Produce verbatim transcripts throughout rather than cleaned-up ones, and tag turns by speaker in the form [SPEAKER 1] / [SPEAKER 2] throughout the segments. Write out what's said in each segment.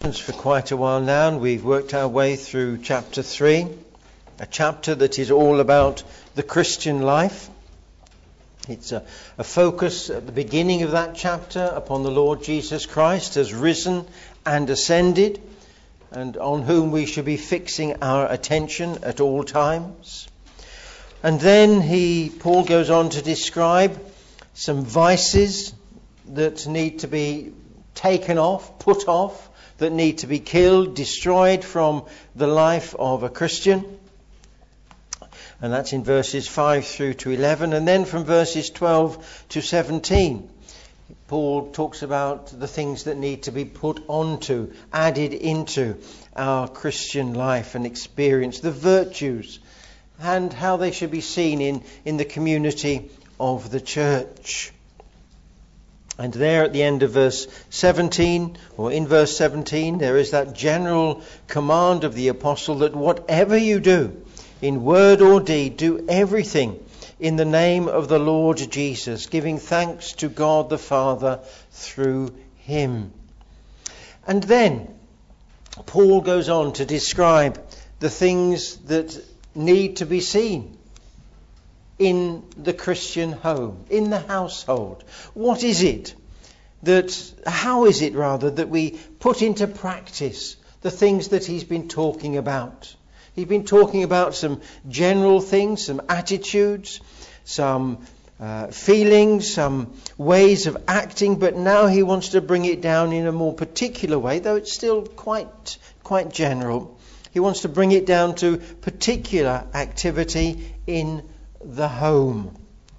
[SPEAKER 1] For quite a while now, and we've worked our way through chapter three, a chapter that is all about the Christian life. It's a, a focus at the beginning of that chapter upon the Lord Jesus Christ as risen and ascended, and on whom we should be fixing our attention at all times. And then he, Paul goes on to describe some vices that need to be taken off, put off, that need to be killed, destroyed from the life of a Christian. And that's in verses five through to eleven. And then from verses twelve to seventeen, Paul talks about the things that need to be put onto, added into our Christian life and experience, the virtues, and how they should be seen in, in the community of the church. And there at the end of verse seventeen, or in verse seventeen, there is that general command of the apostle that whatever you do, in word or deed, do everything in the name of the Lord Jesus, giving thanks to God the Father through him. And then Paul goes on to describe the things that need to be seen in the Christian home, in the household. What is it that, how is it rather, that we put into practice the things that he's been talking about? He's been talking about some general things, some attitudes, some uh, feelings, some ways of acting, but now he wants to bring it down in a more particular way, though it's still quite, quite general. He wants to bring it down to particular activity in the home.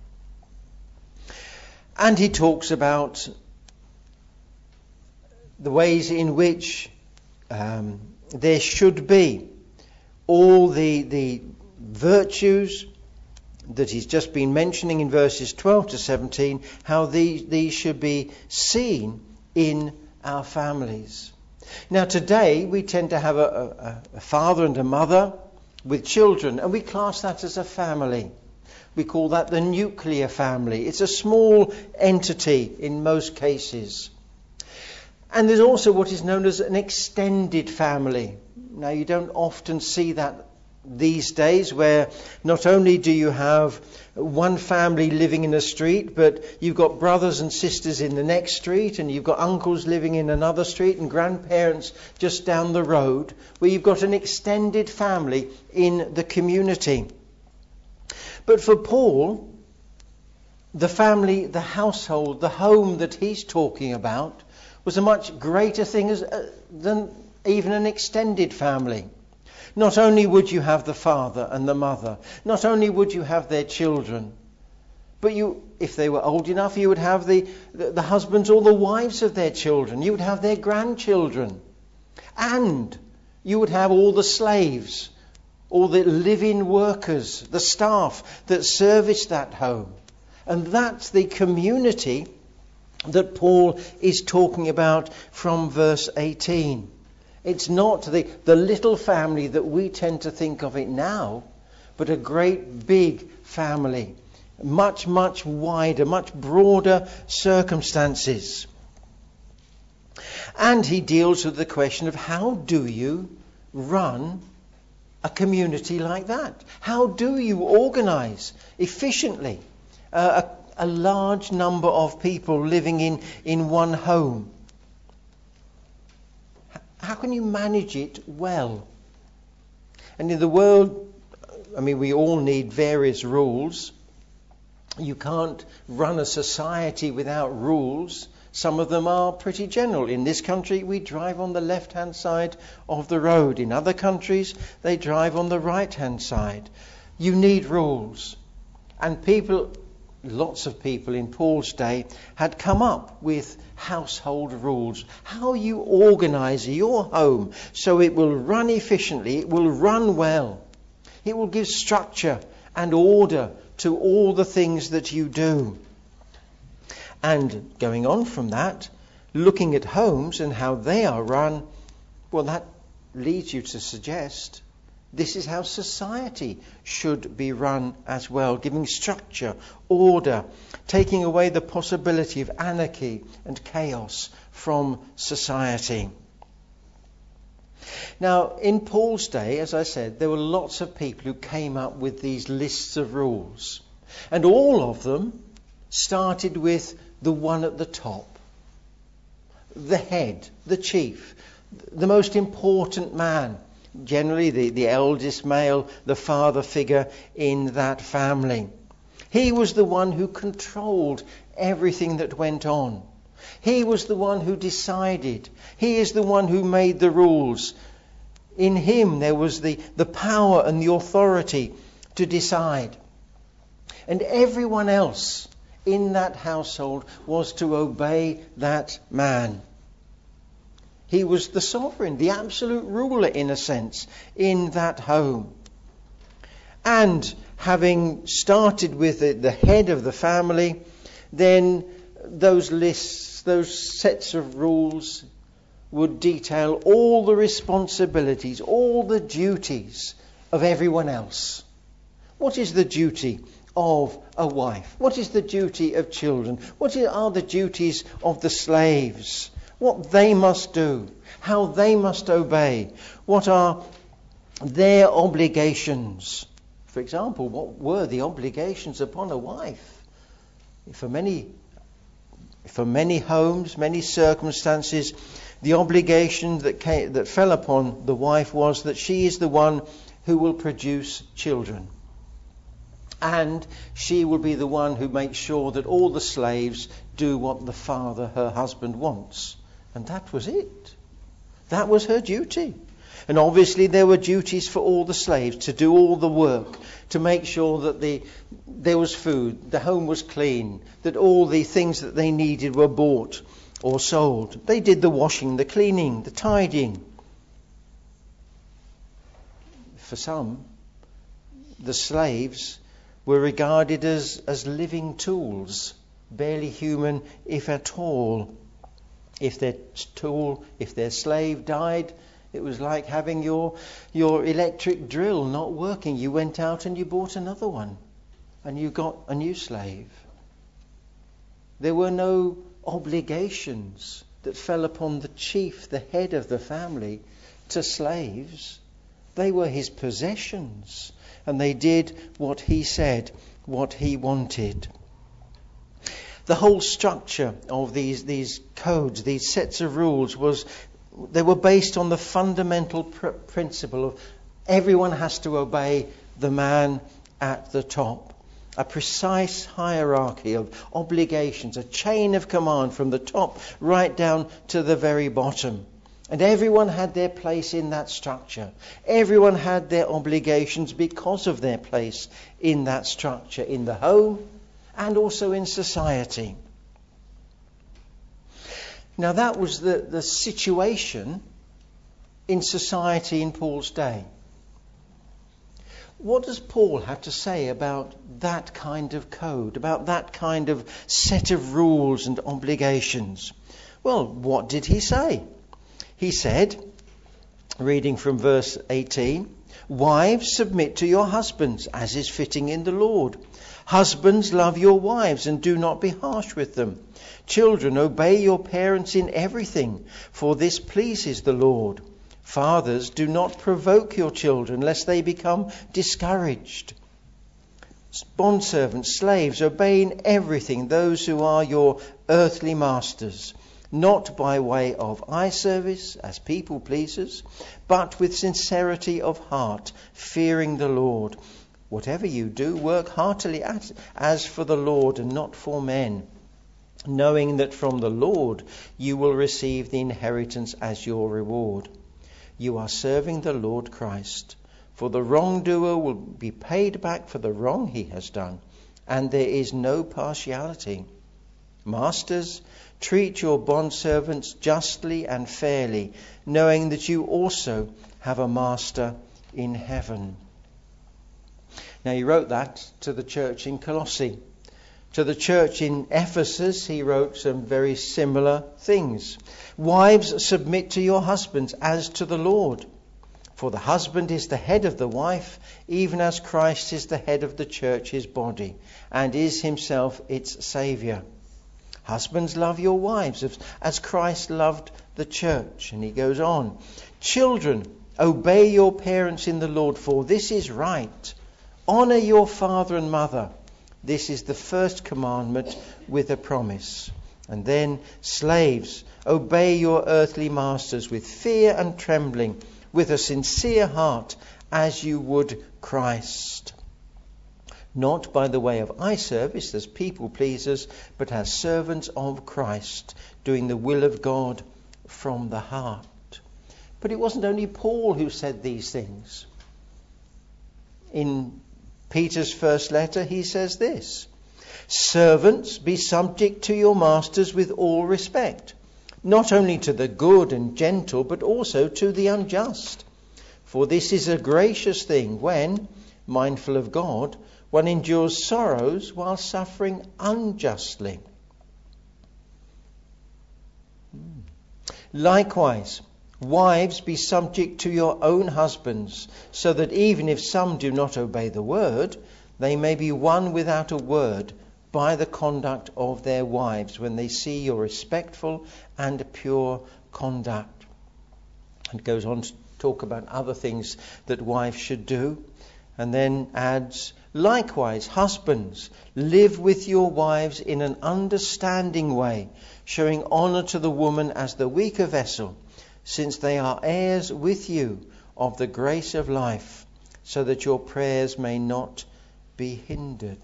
[SPEAKER 1] And he talks about the ways in which um, there should be all the, the virtues that he's just been mentioning in verses twelve to seventeen, how these, these should be seen in our families. Now today we tend to have a, a, a father and a mother with children, and we class that as a family. We call that the nuclear family. It's a small entity in most cases. And there's also what is known as an extended family. Now, you don't often see that these days, where not only do you have one family living in a street, but you've got brothers and sisters in the next street, and you've got uncles living in another street, and grandparents just down the road, where you've got an extended family in the community. But for Paul, the family, the household, the home that he's talking about was a much greater thing as, uh, than even an extended family. Not only would you have the father and the mother, not only would you have their children, but you, if they were old enough, you would have the, the, the husbands or the wives of their children. You would have their grandchildren. And you would have all the slaves, all the live-in workers, the staff that service that home. And that's the community that Paul is talking about from verse eighteen. It's not the, the little family that we tend to think of it now, but a great big family. Much, much wider, much broader circumstances. And he deals with the question of how do you run a community like that? How do you organise efficiently uh, a, a large number of people living in, in one home? How can you manage it well? And in the world, I mean, we all need various rules. You can't run a society without rules. Some of them are pretty general. In this country, we drive on the left-hand side of the road. In other countries, they drive on the right-hand side. You need rules. And people, lots of people in Paul's day had come up with household rules. How you organise your home so it will run efficiently, it will run well. It will give structure and order to all the things that you do. And going on from that, looking at homes and how they are run, well, that leads you to suggest this is how society should be run as well, giving structure, order, taking away the possibility of anarchy and chaos from society. Now, in Paul's day, as I said, there were lots of people who came up with these lists of rules. And all of them started with the one at the top. The head, the chief, the most important man. Generally the, the eldest male, the father figure in that family. He was the one who controlled everything that went on. He was the one who decided. He is the one who made the rules. In him there was the, the power and the authority to decide. And everyone else in that household was to obey that man. He was the sovereign, the absolute ruler in a sense, in that home. And having started with the, the head of the family, then those lists, those sets of rules would detail all the responsibilities, all the duties of everyone else. What is the duty of a wife? What is the duty of children? What are the duties of the slaves? What they must do, how they must obey, what are their obligations. For example, what were the obligations upon a wife? For many, for many homes, many circumstances, the obligation that came, that fell upon the wife was that she is the one who will produce children. And she will be the one who makes sure that all the slaves do what the father, her husband, wants. And that was it. That was her duty. And obviously there were duties for all the slaves to do all the work, to make sure that the there was food, the home was clean, that all the things that they needed were bought or sold. They did the washing, the cleaning, the tidying. For some, the slaves were regarded as, as living tools, barely human, if at all. If their tool, if their slave died, it was like having your your electric drill not working. You went out and you bought another one, and you got a new slave. There were no obligations that fell upon the chief, the head of the family, to slaves. They were his possessions, and they did what he said, what he wanted. The whole structure of these, these codes, these sets of rules, was they were based on the fundamental pr- principle of everyone has to obey the man at the top. A precise hierarchy of obligations, a chain of command from the top right down to the very bottom. And everyone had their place in that structure. Everyone had their obligations because of their place in that structure, in the home and also in society. Now that was the, the situation in society in Paul's day. What does Paul have to say about that kind of code, about that kind of set of rules and obligations? Well, what did he say? He said, reading from verse eighteen, "Wives, submit to your husbands, as is fitting in the Lord. Husbands, love your wives and do not be harsh with them. Children, obey your parents in everything, for this pleases the Lord. Fathers, do not provoke your children, lest they become discouraged. Bondservants, slaves, obey in everything those who are your earthly masters, not by way of eye service as people pleasers, but with sincerity of heart, fearing the Lord. Whatever you do, work heartily at, as for the Lord and not for men, knowing that from the Lord you will receive the inheritance as your reward. You are serving the Lord Christ, for the wrongdoer will be paid back for the wrong he has done, and there is no partiality. Masters, treat your bondservants justly and fairly, knowing that you also have a master in heaven." Now he wrote that to the church in Colossae. To the church in Ephesus he wrote some very similar things. "Wives, submit to your husbands as to the Lord. For the husband is the head of the wife, even as Christ is the head of the church, his body, and is himself its Saviour. Husbands, love your wives as Christ loved the church." And he goes on. "Children, Obey your parents in the Lord, for this is right. Honor your father and mother. This is the first commandment with a promise. And then, slaves, obey your earthly masters with fear and trembling, with a sincere heart, as you would Christ. Not by the way of eye service as people pleasers, but as servants of Christ, doing the will of God from the heart. But it wasn't only Paul who said these things. In Peter's first letter, he says this: servants, be subject to your masters with all respect, not only to the good and gentle, but also to the unjust. For this is a gracious thing when, mindful of God, one endures sorrows while suffering unjustly. Likewise, wives, be subject to your own husbands, so that even if some do not obey the word, they may be won without a word by the conduct of their wives, when they see your respectful and pure conduct. And goes on to talk about other things that wives should do, and then adds, likewise, husbands, live with your wives in an understanding way, showing honour to the woman as the weaker vessel, since they are heirs with you of the grace of life, so that your prayers may not be hindered.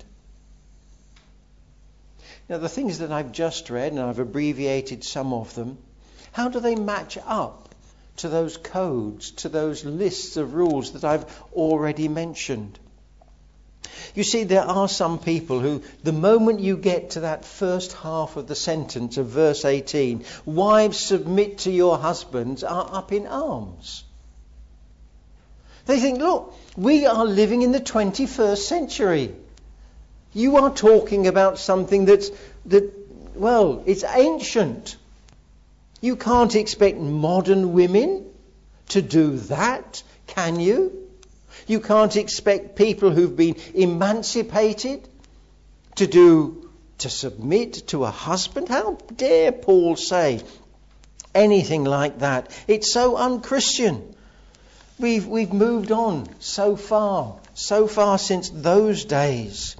[SPEAKER 1] Now, the things that I've just read, and I've abbreviated some of them, how do they match up to those codes, to those lists of rules that I've already mentioned? You see, there are some people who, the moment you get to that first half of the sentence of verse eighteen, wives, submit to your husbands, are up in arms. They think, look, we are living in the twenty-first century. You are talking about something that's, that, well, it's ancient. You can't expect modern women to do that, can you? You can't expect people who've been emancipated to do, to submit to a husband. How dare Paul say anything like that? It's so un-Christian. We've, we've moved on so far, so far since those days.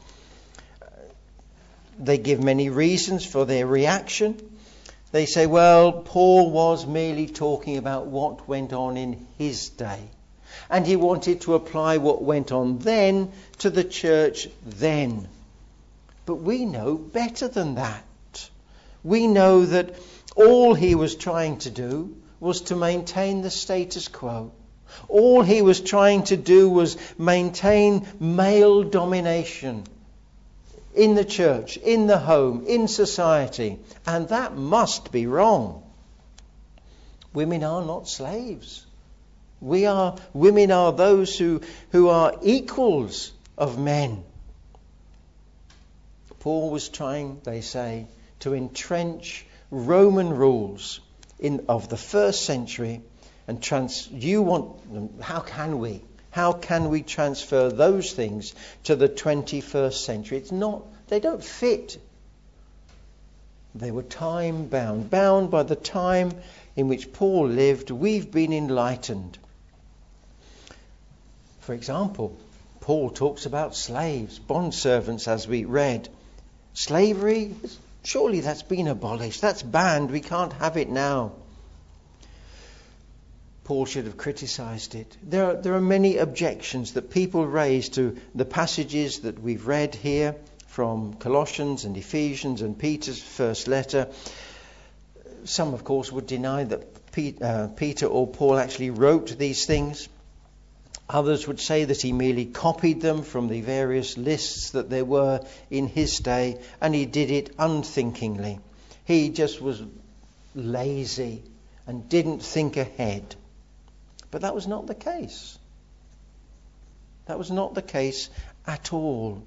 [SPEAKER 1] They give many reasons for their reaction. They say, well, Paul was merely talking about what went on in his day. And he wanted to apply what went on then to the church then. But we know better than that. We know that all he was trying to do was to maintain the status quo. All he was trying to do was maintain male domination in the church, in the home, in society. And that must be wrong. Women are not slaves. We are, women are those who, who are equals of men. Paul was trying, they say, to entrench Roman rules in of the first century, and trans. You want? How can we? How can we transfer those things to the twenty-first century? It's not. They don't fit. They were time bound, bound by the time in which Paul lived. We've been enlightened. For example, Paul talks about slaves, bondservants, as we read. Slavery, surely that's been abolished. That's banned. We can't have it now. Paul should have criticised it. There are, there are many objections that people raise to the passages that we've read here from Colossians and Ephesians and Peter's first letter. Some, of course, would deny that Peter or Paul actually wrote these things. Others would say that he merely copied them from the various lists that there were in his day, and he did it unthinkingly. He just was lazy and didn't think ahead. But that was not the case. That was not the case at all.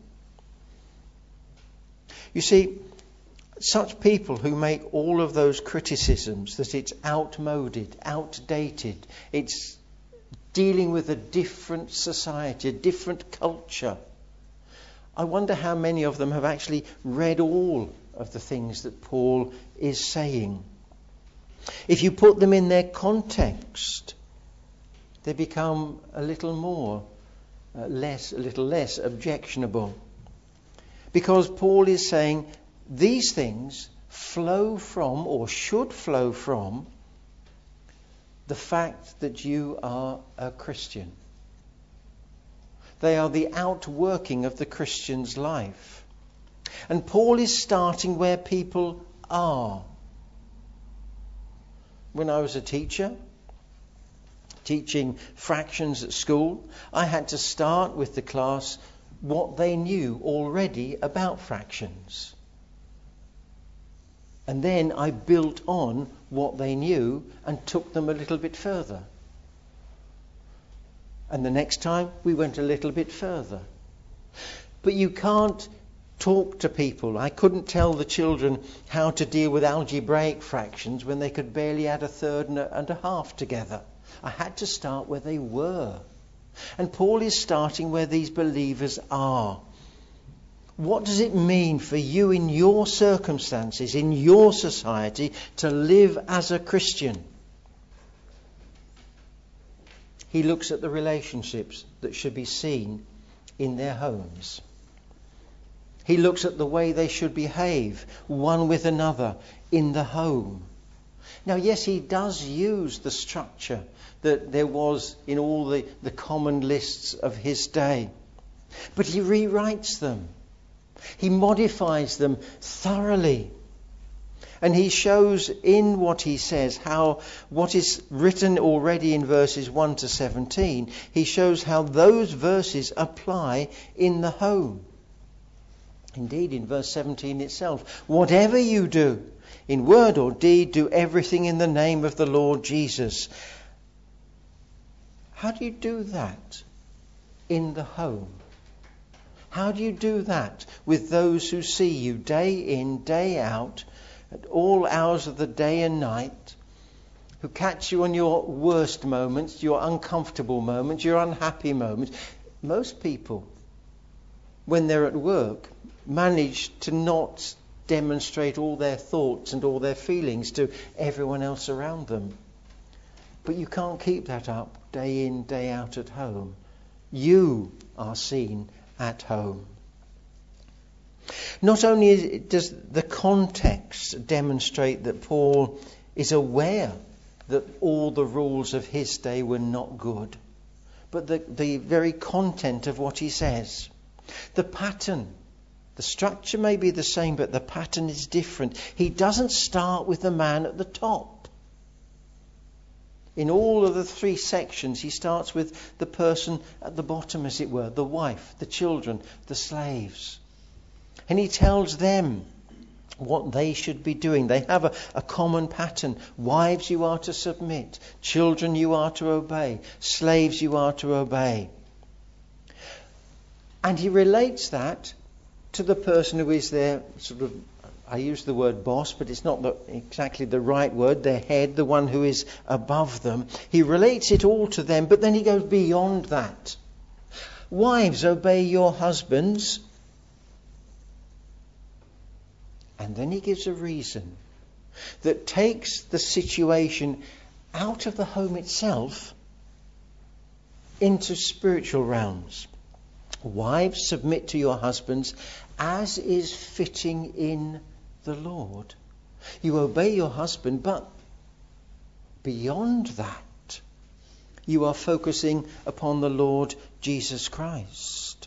[SPEAKER 1] You see, such people who make all of those criticisms that it's outmoded, outdated, it's dealing with a different society, a different culture. I wonder how many of them have actually read all of the things that Paul is saying. If you put them in their context, they become a little more, uh, less, a little less objectionable. Because Paul is saying these things flow from, or should flow from, the fact that you are a Christian. They are the outworking of the Christian's life. And Paul is starting where people are. When I was a teacher, teaching fractions at school, I had to start with the class what they knew already about fractions. And then I built on what they knew and took them a little bit further. And the next time we went a little bit further. But you can't talk to people. I couldn't tell the children how to deal with algebraic fractions when they could barely add a third and a, and a half together. I had to start where they were. And Paul is starting where these believers are. What does it mean for you in your circumstances, in your society, to live as a Christian? He looks at the relationships that should be seen in their homes. He looks at the way they should behave one with another in the home. Now, yes, he does use the structure that there was in all the, the common lists of his day. But he rewrites them. He modifies them thoroughly. And he shows in what he says how what is written already in verses one to seventeen, he shows how those verses apply in the home. Indeed, in verse seventeen itself, whatever you do, in word or deed, do everything in the name of the Lord Jesus. How do you do that in the home? How do you do that with those who see you day in, day out, at all hours of the day and night, who catch you on your worst moments, your uncomfortable moments, your unhappy moments? Most people, when they're at work, manage to not demonstrate all their thoughts and all their feelings to everyone else around them. But you can't keep that up day in, day out at home. You are seen at home. Not only does the context demonstrate that Paul is aware that all the rules of his day were not good, but the, the very content of what he says. The pattern, the structure may be the same, but the pattern is different. He doesn't start with the man at the top. In all of the three sections, he starts with the person at the bottom, as it were, the wife, the children, the slaves. And he tells them what they should be doing. They have a, a common pattern. Wives, you are to submit. Children, you are to obey. Slaves, you are to obey. And he relates that to the person who is their sort of, I use the word boss, but it's not the, exactly the right word, their head, the one who is above them. He relates it all to them, but then he goes beyond that. Wives, obey your husbands. And then he gives a reason that takes the situation out of the home itself into spiritual realms. Wives, submit to your husbands as is fitting in the Lord. You obey your husband, but beyond that, you are focusing upon the Lord Jesus Christ.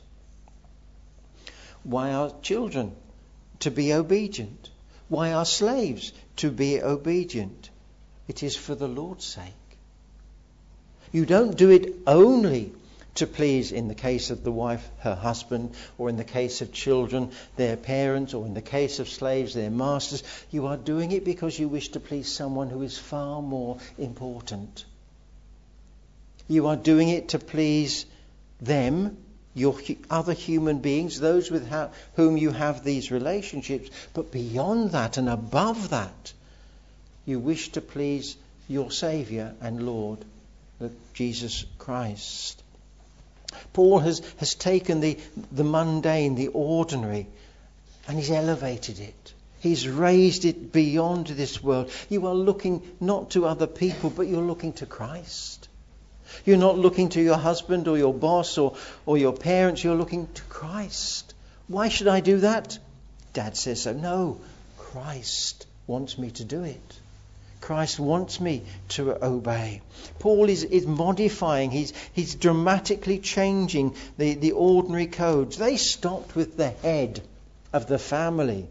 [SPEAKER 1] Why are children to be obedient? Why are slaves to be obedient? It is for the Lord's sake. You don't do it only to please, in the case of the wife, her husband, or in the case of children, their parents, or in the case of slaves, their masters. You are doing it because you wish to please someone who is far more important. You are doing it to please them, your other human beings, those with ha- whom you have these relationships. But beyond that and above that, you wish to please your Saviour and Lord, Jesus Christ. Paul has, has taken the, the mundane, the ordinary, and he's elevated it. He's raised it beyond this world. You are looking not to other people, but you're looking to Christ. You're not looking to your husband or your boss or, or your parents. You're looking to Christ. Why should I do that? Dad says so. No, Christ wants me to do it. Christ wants me to obey. Paul is, is modifying. He's, he's dramatically changing the, the ordinary codes. They stopped with the head of the family.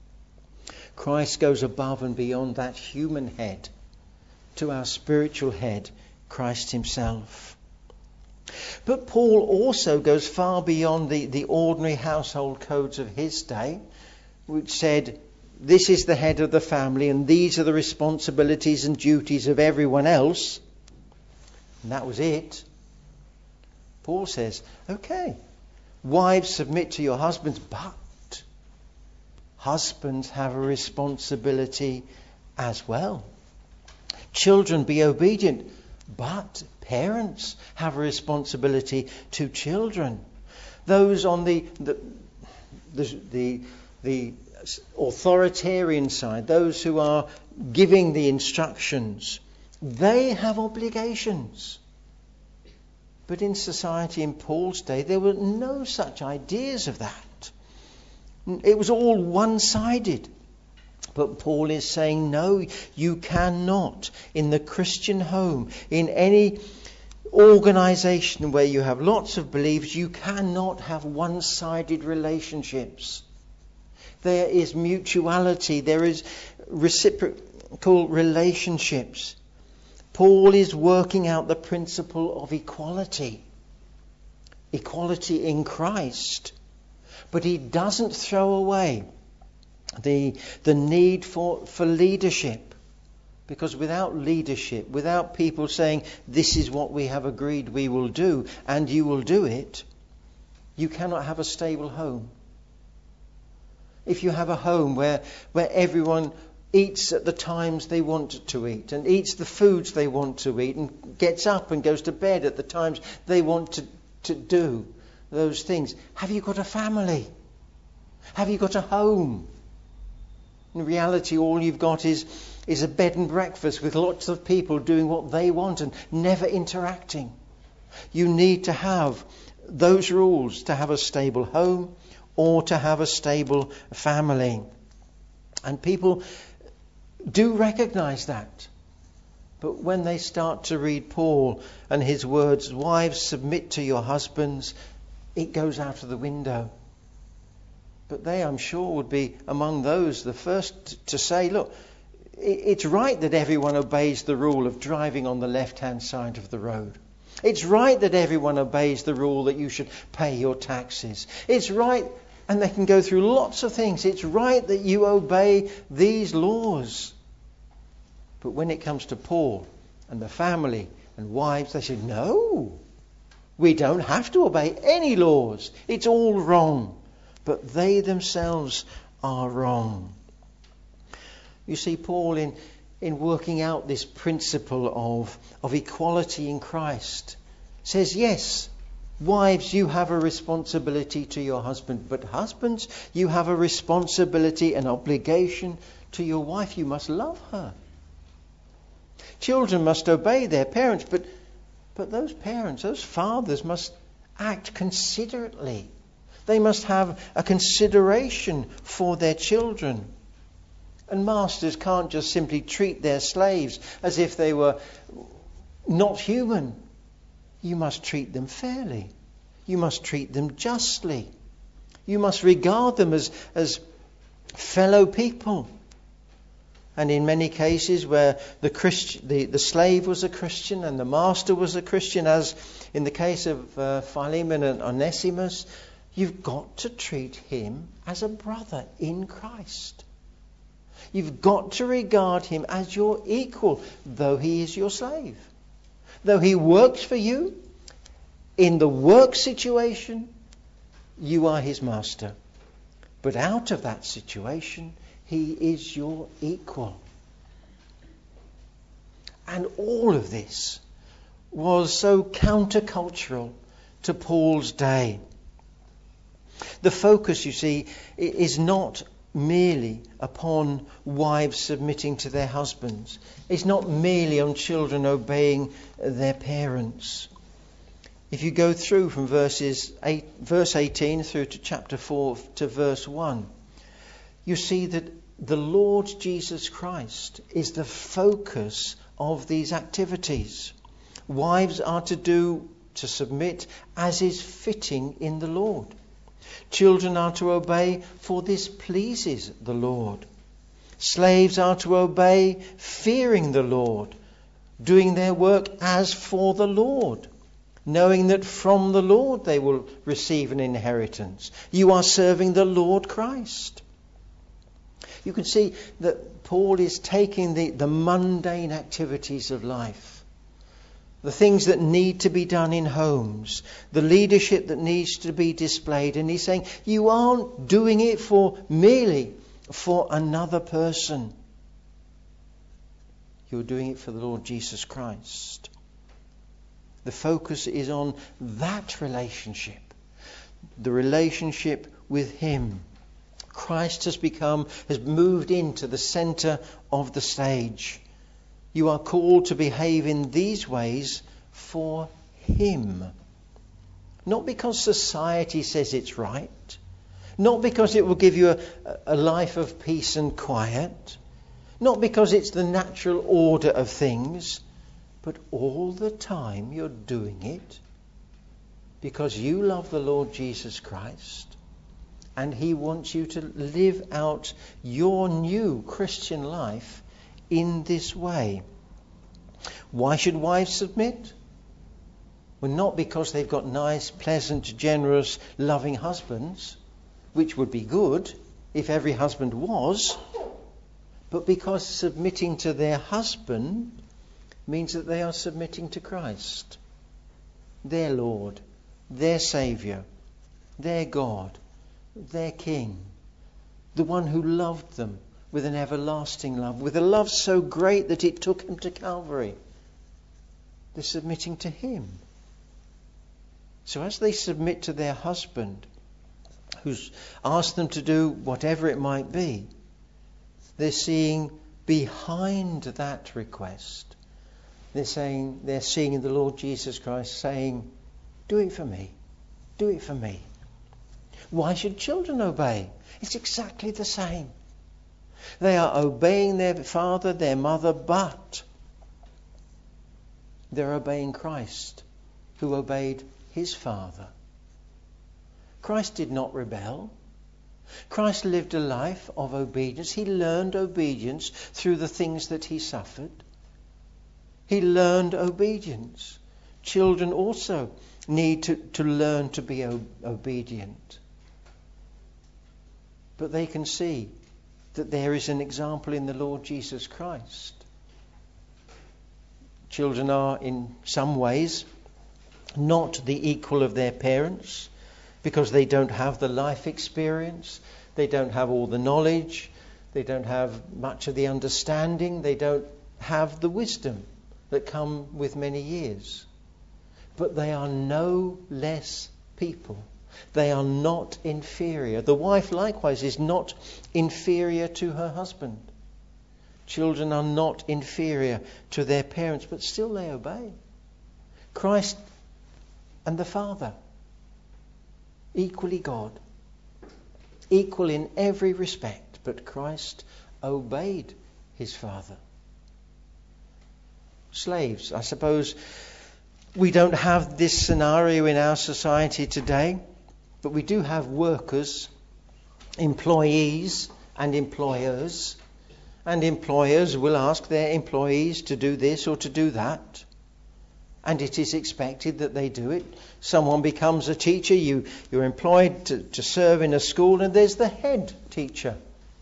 [SPEAKER 1] Christ goes above and beyond that human head to our spiritual head, Christ himself. But Paul also goes far beyond the, the ordinary household codes of his day, which said, this is the head of the family and these are the responsibilities and duties of everyone else. And that was it. Paul says, okay, wives, submit to your husbands, but husbands have a responsibility as well. Children, be obedient, but parents have a responsibility to children. Those on the the the, the, the authoritarian side, those who are giving the instructions, they have obligations. But in society in Paul's day, there were no such ideas of that. It was all one-sided. But Paul is saying, no, you cannot. In the Christian home, in any organisation where you have lots of believers, you cannot have one-sided relationships. There is mutuality. There is reciprocal relationships. Paul is working out the principle of equality. Equality in Christ. But he doesn't throw away the, the need for, for leadership. Because without leadership, without people saying, this is what we have agreed we will do, and you will do it, you cannot have a stable home. If you have a home where, where everyone eats at the times they want to eat and eats the foods they want to eat and gets up and goes to bed at the times they want to, to do those things, have you got a family? Have you got a home? In reality, all you've got is, is a bed and breakfast with lots of people doing what they want and never interacting. You need to have those rules to have a stable home or to have a stable family. And people do recognise that. But when they start to read Paul and his words, wives, submit to your husbands, it goes out of the window. But they, I'm sure, would be among those the first to say, look, it's right that everyone obeys the rule of driving on the left-hand side of the road. It's right that everyone obeys the rule that you should pay your taxes. It's right, and they can go through lots of things. It's right that you obey these laws. But when it comes to Paul and the family and wives, they say, no, we don't have to obey any laws. It's all wrong. But they themselves are wrong. You see, Paul, in, in working out this principle of, of equality in Christ, says, yes, wives, you have a responsibility to your husband. But husbands, you have a responsibility, an obligation to your wife. You must love her. Children must obey their parents. But, but those parents, those fathers must act considerately. They must have a consideration for their children. And masters can't just simply treat their slaves as if they were not human. You must treat them fairly. You must treat them justly. You must regard them as, as fellow people. And in many cases where the, Christ, the, the slave was a Christian and the master was a Christian, as in the case of uh, Philemon and Onesimus, you've got to treat him as a brother in Christ. You've got to regard him as your equal, though he is your slave. Though he works for you, in the work situation, you are his master. But out of that situation, he is your equal. And all of this was so countercultural to Paul's day. The focus, you see, is not merely upon wives submitting to their husbands. It's not merely on children obeying their parents. If you go through from verses eight, verse eighteen through to chapter four to verse one, you see that the Lord Jesus Christ is the focus of these activities. Wives are to do, to submit as is fitting in the Lord. Children are to obey, for this pleases the Lord. Slaves are to obey, fearing the Lord, doing their work as for the Lord, knowing that from the Lord they will receive an inheritance. You are serving the Lord Christ. You can see that Paul is taking the, the mundane activities of life, the things that need to be done in homes, the leadership that needs to be displayed. And he's saying, you aren't doing it for merely for another person. You're doing it for the Lord Jesus Christ. The focus is on that relationship, the relationship with Him. Christ has become, has moved into the centre of the stage. You are called to behave in these ways for Him. Not because society says it's right. Not because it will give you a, a life of peace and quiet. Not because it's the natural order of things. But all the time you're doing it because you love the Lord Jesus Christ. And He wants you to live out your new Christian life in this way. Why should wives submit? Well, not because they've got nice, pleasant, generous, loving husbands, which would be good if every husband was, but because submitting to their husband means that they are submitting to Christ, their Lord, their Saviour, their God, their King, the one who loved them with an everlasting love, with a love so great that it took Him to Calvary. They're submitting to Him. So as they submit to their husband, who's asked them to do whatever it might be, they're seeing behind that request, they're saying, they're seeing the Lord Jesus Christ saying, do it for me, do it for me. Why should children obey? It's exactly the same. They are obeying their father, their mother, but they're obeying Christ, who obeyed His Father. Christ did not rebel. Christ lived a life of obedience. He learned obedience through the things that He suffered. He learned obedience. Children also need to, to learn to be o- obedient. But they can see that there is an example in the Lord Jesus Christ. Children are in some ways not the equal of their parents because they don't have the life experience, they don't have all the knowledge, they don't have much of the understanding, they don't have the wisdom that come with many years. But they are no less people. They are not inferior. The wife likewise is not inferior to her husband. Children are not inferior to their parents, but still they obey. Christ and the Father, equally God, equal in every respect, but Christ obeyed His Father. Slaves, I suppose we don't have this scenario in our society today, but we do have workers, employees and employers. And employers will ask their employees to do this or to do that. And it is expected that they do it. Someone becomes a teacher, you, you're employed to, to serve in a school, and there's the head teacher.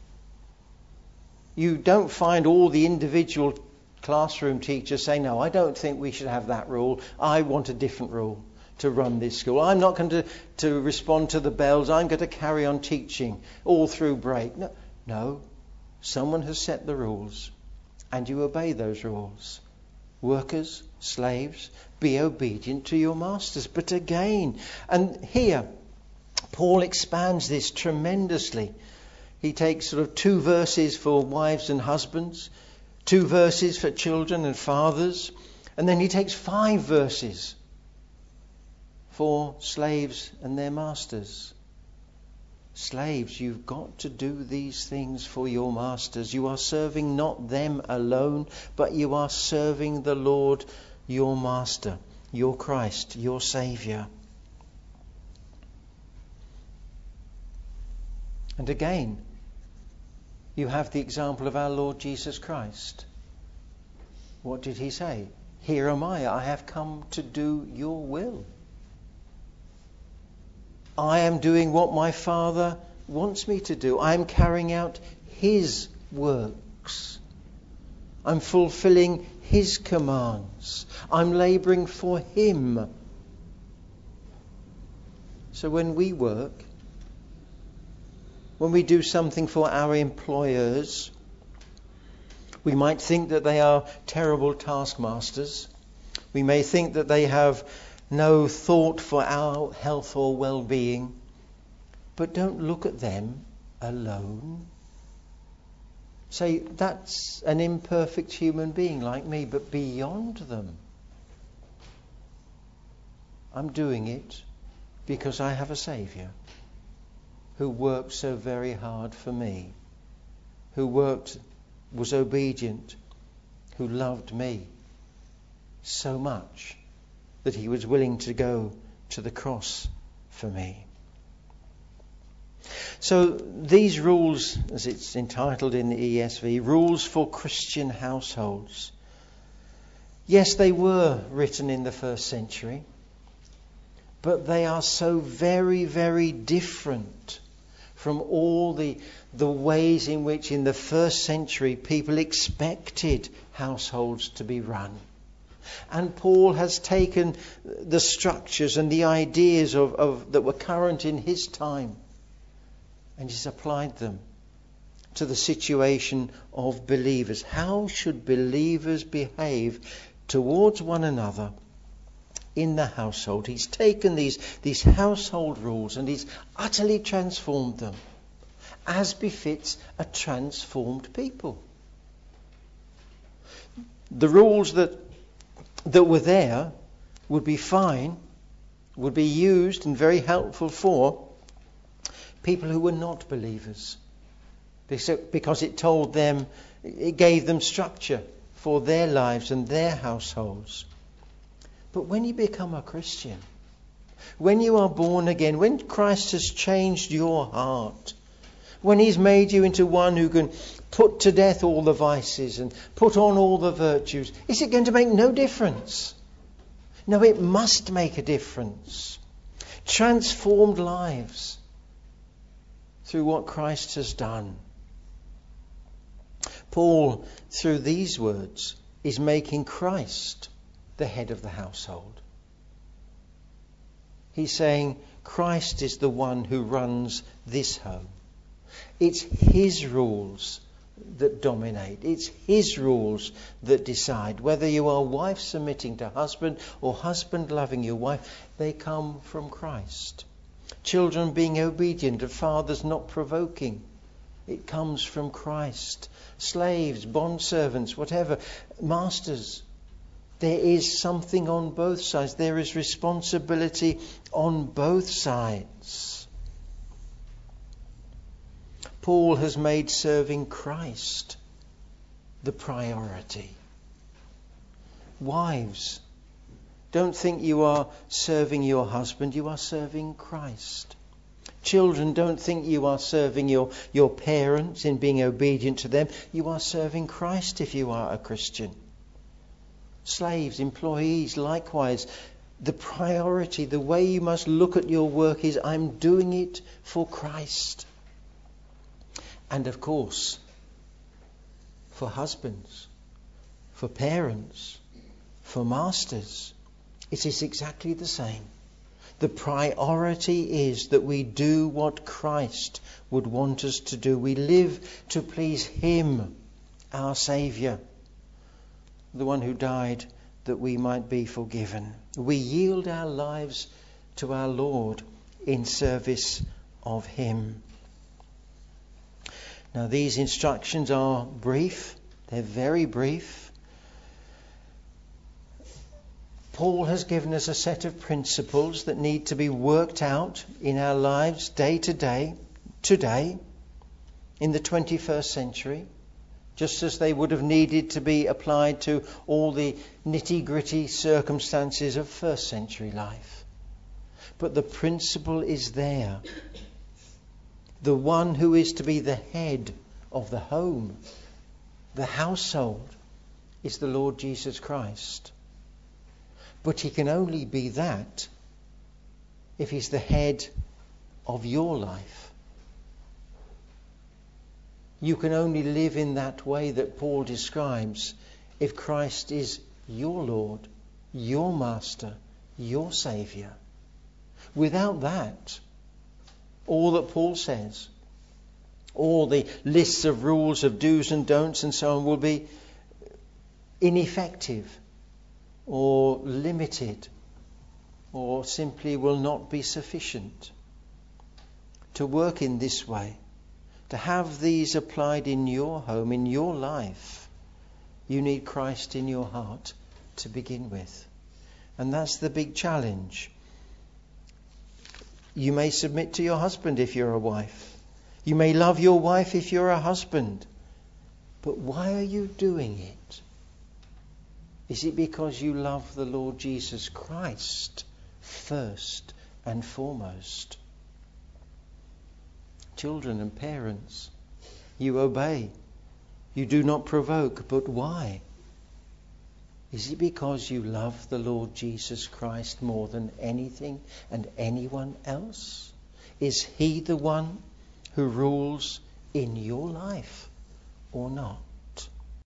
[SPEAKER 1] You don't find all the individual classroom teachers saying, no, I don't think we should have that rule. I want a different rule to run this school. I'm not going to, to respond to the bells. I'm going to carry on teaching all through break. No, no. Someone has set the rules and you obey those rules. Workers, slaves, be obedient to your masters. But again, and here Paul expands this tremendously. He takes sort of two verses for wives and husbands, two verses for children and fathers, and then he takes five verses for slaves and their masters. Slaves, you've got to do these things for your masters. You are serving not them alone, but you are serving the Lord, your master, your Christ, your Saviour. And again, you have the example of our Lord Jesus Christ. What did he say? Here am I, I have come to do your will. I am doing what my Father wants me to do. I am carrying out his works. I'm fulfilling his commands. I'm labouring for him. So when we work, when we do something for our employers, we might think that they are terrible taskmasters. We may think that they have no thought for our health or well-being. But don't look at them alone. Say, that's an imperfect human being like me, but beyond them. I'm doing it because I have a Saviour who worked so very hard for me, who worked, was obedient, who loved me so much that he was willing to go to the cross for me. So these rules, as it's entitled in the E S V, rules for Christian households. Yes, they were written in the first century, but they are so very, very different from all the, the ways in which in the first century people expected households to be run. And Paul has taken the structures and the ideas of, of that were current in his time and he's applied them to the situation of believers. How should believers behave towards one another in the household? He's taken these, these household rules and he's utterly transformed them as befits a transformed people. The rules that that were there would be fine, would be used and very helpful for people who were not believers, because it told them, it gave them structure for their lives and their households. But when you become a Christian, when you are born again, when Christ has changed your heart, when he's made you into one who can put to death all the vices and put on all the virtues, is it going to make no difference? No, it must make a difference. Transformed lives through what Christ has done. Paul, through these words, is making Christ the head of the household. He's saying Christ is the one who runs this home. It's his rules that dominate. It's his rules that decide. Whether you are wife submitting to husband or husband loving your wife, they come from Christ. Children being obedient to fathers not provoking, it comes from Christ. Slaves, bondservants, whatever, masters, there is something on both sides. There is responsibility on both sides. Paul has made serving Christ the priority. Wives, don't think you are serving your husband, you are serving Christ. Children, don't think you are serving your, your parents in being obedient to them. You are serving Christ if you are a Christian. Slaves, employees, likewise, the priority, the way you must look at your work is, I'm doing it for Christ. And of course, for husbands, for parents, for masters, it is exactly the same. The priority is that we do what Christ would want us to do. We live to please him, our Saviour, the one who died that we might be forgiven. We yield our lives to our Lord in service of him. Now these instructions are brief. They're very brief. Paul has given us a set of principles that need to be worked out in our lives day to day, today, in the twenty-first century, just as they would have needed to be applied to all the nitty-gritty circumstances of first century life. But the principle is there. The one who is to be the head of the home, the household, is the Lord Jesus Christ. But he can only be that if he's the head of your life. You can only live in that way that Paul describes if Christ is your Lord, your Master, your Saviour. Without that, all that Paul says, all the lists of rules of do's and don'ts and so on will be ineffective or limited or simply will not be sufficient. To work in this way, to have these applied in your home, in your life, you need Christ in your heart to begin with. And that's the big challenge. You may submit to your husband if you're a wife. You may love your wife if you're a husband. But why are you doing it? Is it because you love the Lord Jesus Christ first and foremost? Children and parents, you obey. You do not provoke, but why? Is it because you love the Lord Jesus Christ more than anything and anyone else? Is he the one who rules in your life or not?